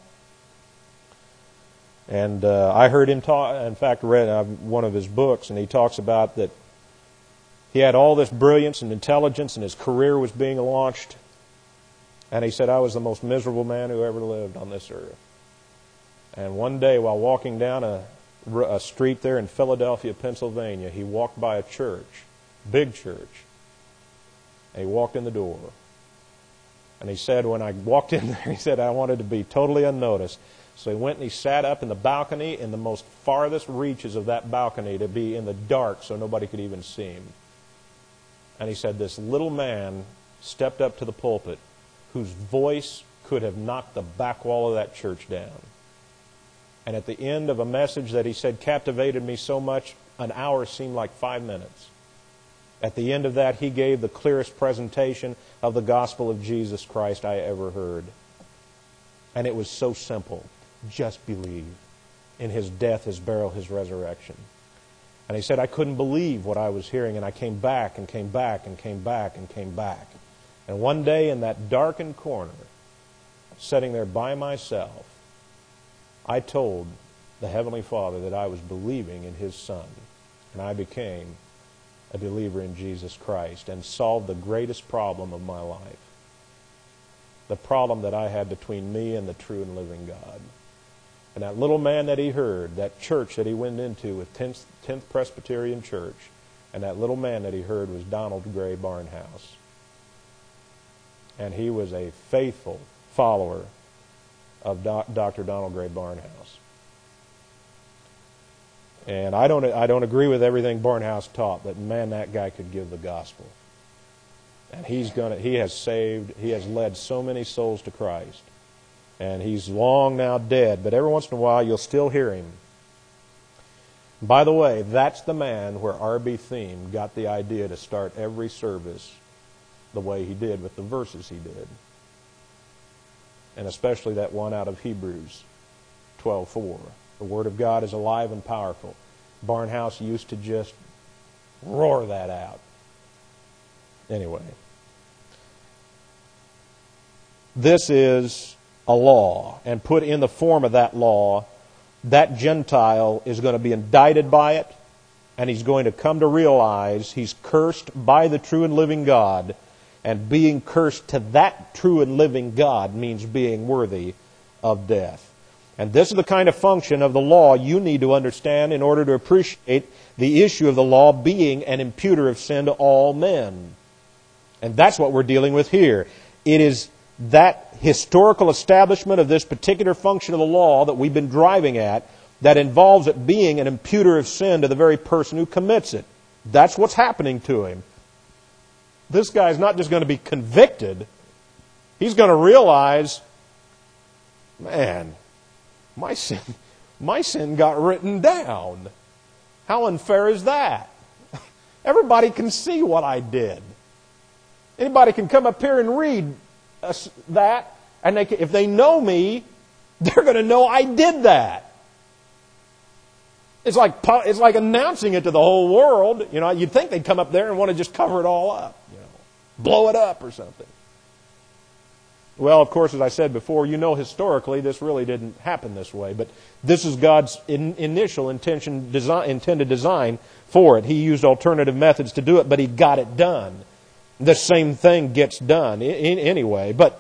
And uh, I heard him talk, in fact, read uh, one of his books, and he talks about that he had all this brilliance and intelligence, and his career was being launched. And he said, I was the most miserable man who ever lived on this earth. And one day, while walking down a, a street there in Philadelphia, Pennsylvania, he walked by a church, big church, and he walked in the door. And he said, when I walked in there, he said, I wanted to be totally unnoticed. So he went and he sat up in the balcony, in the most farthest reaches of that balcony, to be in the dark so nobody could even see him. And he said, this little man stepped up to the pulpit whose voice could have knocked the back wall of that church down. And at the end of a message that he said captivated me so much, an hour seemed like five minutes. At the end of that, he gave the clearest presentation of the gospel of Jesus Christ I ever heard. And it was so simple. Just believe in His death, His burial, His resurrection. And he said, I couldn't believe what I was hearing, and I came back and came back and came back and came back. And one day in that darkened corner, sitting there by myself, I told the Heavenly Father that I was believing in His Son. And I became a believer in Jesus Christ and solved the greatest problem of my life. The problem that I had between me and the true and living God. And that little man that he heard, that church that he went into with tenth, tenth Presbyterian Church, and that little man that he heard was Donald Gray Barnhouse. And he was a faithful follower of Doctor Donald Gray Barnhouse. And I don't, I don't agree with everything Barnhouse taught, but man, that guy could give the gospel. And he's gonna, he has saved, he has led so many souls to Christ. And he's long now dead, but every once in a while you'll still hear him. By the way, that's the man where R B Thiem got the idea to start every service the way he did with the verses he did. And especially that one out of Hebrews twelve four. The Word of God is alive and powerful. Barnhouse used to just roar that out. Anyway. This is a law, and put in the form of that law, that Gentile is going to be indicted by it, and he's going to come to realize he's cursed by the true and living God, and being cursed to that true and living God means being worthy of death. And this is the kind of function of the law you need to understand in order to appreciate the issue of the law being an imputer of sin to all men. And that's what we're dealing with here. It is that historical establishment of this particular function of the law that we've been driving at that involves it being an imputer of sin to the very person who commits it. That's what's happening to him. This guy's not just going to be convicted. He's going to realize, man, my sin, my sin got written down. How unfair is that? Everybody can see what I did. Anybody can come up here and read that, and they can, if they know me, they're going to know I did that. It's like it's like announcing it to the whole world. You know, you'd think they'd come up there and want to just cover it all up, you know, blow it up or something. Well, of course, as I said before, you know historically this really didn't happen this way, but this is God's in, initial intention, design, intended design for it. He used alternative methods to do it, but He got it done. The same thing gets done in, in, anyway, but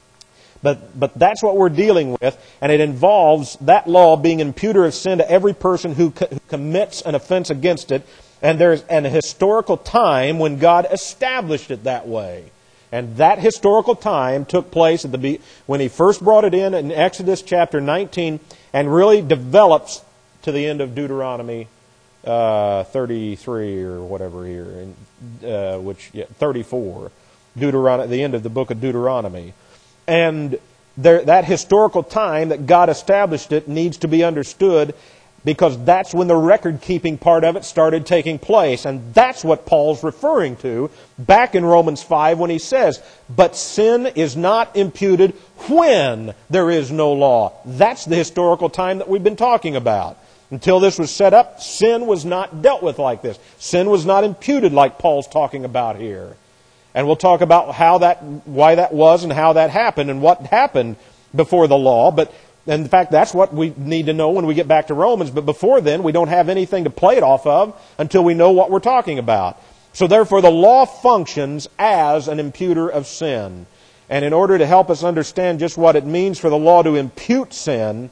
But but that's what we're dealing with, and it involves that law being an imputer of sin to every person who, co- who commits an offense against it. And there's an historical time when God established it that way. And that historical time took place at the when He first brought it in in Exodus chapter nineteen, and really develops to the end of Deuteronomy uh, thirty-three or whatever here, uh, which yeah, thirty-four, Deuteronomy, the end of the book of Deuteronomy. And there, that historical time that God established it needs to be understood, because that's when the record-keeping part of it started taking place. And that's what Paul's referring to back in Romans five when he says, "But sin is not imputed when there is no law." That's the historical time that we've been talking about. Until this was set up, sin was not dealt with like this. Sin was not imputed like Paul's talking about here. And we'll talk about how that, why that was and how that happened and what happened before the law. But in fact, that's what we need to know when we get back to Romans. But before then, we don't have anything to play it off of until we know what we're talking about. So therefore, the law functions as an imputer of sin. And in order to help us understand just what it means for the law to impute sin,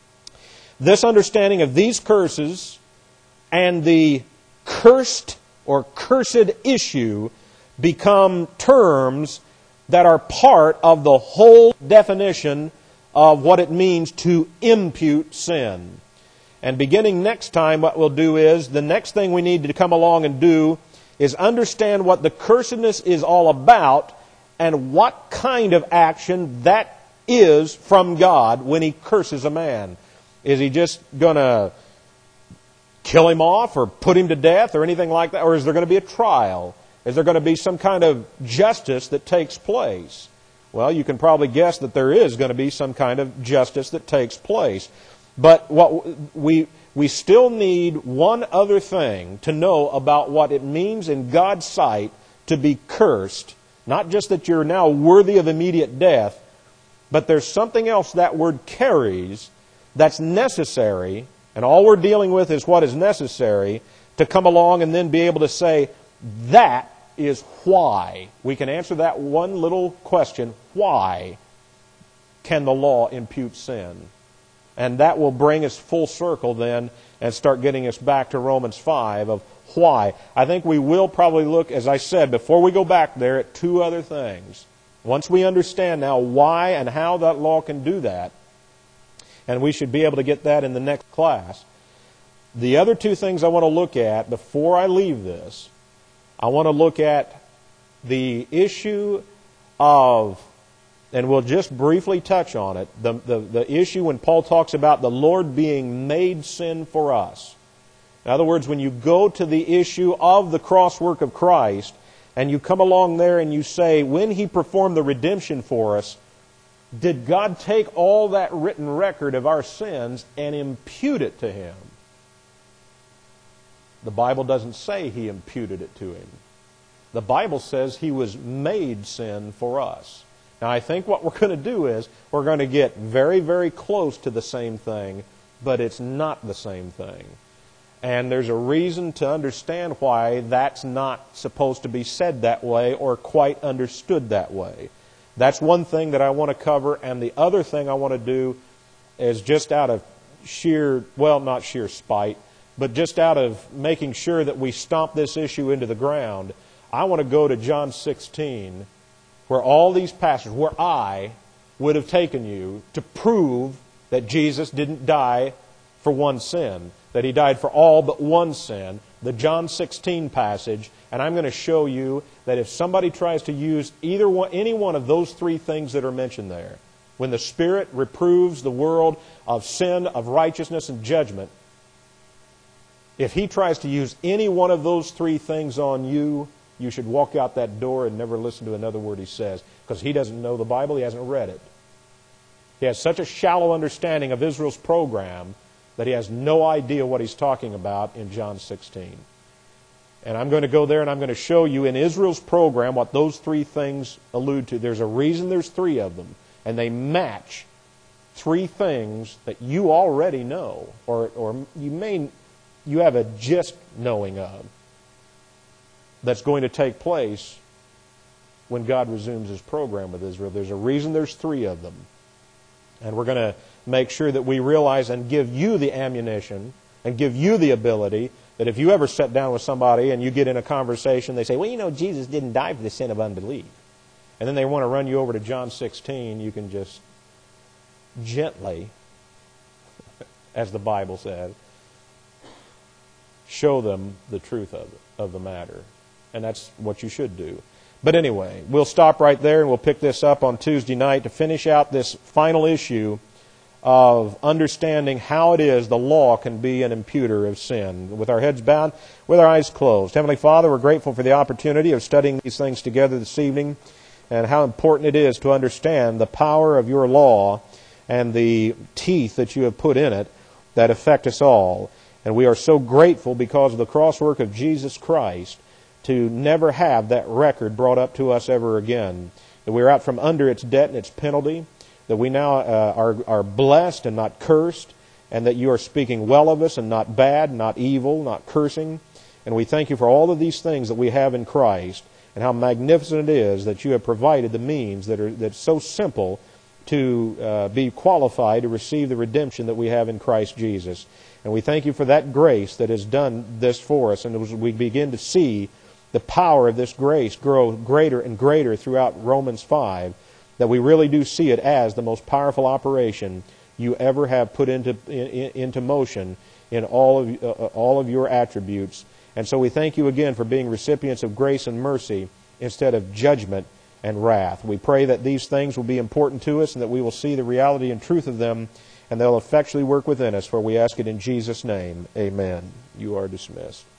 this understanding of these curses and the cursed or cursed issue become terms that are part of the whole definition of what it means to impute sin. And beginning next time, what we'll do is, the next thing we need to come along and do is understand what the cursedness is all about and what kind of action that is from God when He curses a man. Is He just going to kill him off or put him to death or anything like that? Or is there going to be a trial? Is there going to be some kind of justice that takes place? Well, you can probably guess that there is going to be some kind of justice that takes place. But what we we still need one other thing to know about what it means in God's sight to be cursed. Not just that you're now worthy of immediate death, but there's something else that word carries that's necessary, and all we're dealing with is what is necessary to come along and then be able to say, that is why. We can answer that one little question, why can the law impute sin? And that will bring us full circle then and start getting us back to Romans five of why. I think we will probably look, as I said, before we go back there, at two other things. Once we understand now why and how that law can do that, and we should be able to get that in the next class. The other two things I want to look at before I leave this, I want to look at the issue of, and we'll just briefly touch on it, the, the, the issue when Paul talks about the Lord being made sin for us. In other words, when you go to the issue of the cross work of Christ, and you come along there and you say, when He performed the redemption for us, did God take all that written record of our sins and impute it to Him? The Bible doesn't say He imputed it to Him. The Bible says He was made sin for us. Now, I think what we're going to do is we're going to get very, very close to the same thing, but it's not the same thing. And there's a reason to understand why that's not supposed to be said that way or quite understood that way. That's one thing that I want to cover. And the other thing I want to do is just out of sheer, well, not sheer spite, but just out of making sure that we stomp this issue into the ground, I want to go to John sixteen, where all these passages, where I would have taken you to prove that Jesus didn't die for one sin, that He died for all but one sin, the John sixteen passage, and I'm going to show you that if somebody tries to use either one, any one of those three things that are mentioned there, when the Spirit reproves the world of sin, of righteousness, and judgment, if He tries to use any one of those three things on you, you should walk out that door and never listen to another word He says, because He doesn't know the Bible, He hasn't read it. He has such a shallow understanding of Israel's program that he has no idea what he's talking about in John sixteen. And I'm going to go there and I'm going to show you in Israel's program what those three things allude to. There's a reason there's three of them, and they match three things that you already know, or, or you may you have a just knowing of, that's going to take place when God resumes His program with Israel. There's a reason there's three of them. And we're going to make sure that we realize and give you the ammunition and give you the ability that if you ever sit down with somebody and you get in a conversation, they say, well, you know, Jesus didn't die for the sin of unbelief. And then they want to run you over to John sixteen, you can just gently, as the Bible says, show them the truth of, it, of the matter. And that's what you should do. But anyway, we'll stop right there and we'll pick this up on Tuesday night to finish out this final issue of understanding how it is the law can be an imputer of sin. With our heads bowed, with our eyes closed. Heavenly Father, we're grateful for the opportunity of studying these things together this evening and how important it is to understand the power of your law and the teeth that you have put in it that affect us all. And we are so grateful because of the crosswork of Jesus Christ to never have that record brought up to us ever again. That we are out from under its debt and its penalty, that we now uh, are, are blessed and not cursed, and that you are speaking well of us and not bad, not evil, not cursing. And we thank you for all of these things that we have in Christ, and how magnificent it is that you have provided the means that are that's so simple to uh, be qualified to receive the redemption that we have in Christ Jesus. And we thank you for that grace that has done this for us, and as we begin to see the power of this grace grow greater and greater throughout Romans five, that we really do see it as the most powerful operation you ever have put into in, into motion in all of uh, all of your attributes. And so we thank you again for being recipients of grace and mercy instead of judgment and wrath. We pray that these things will be important to us and that we will see the reality and truth of them, and they'll effectually work within us, for we ask it in Jesus' name. Amen. You are dismissed.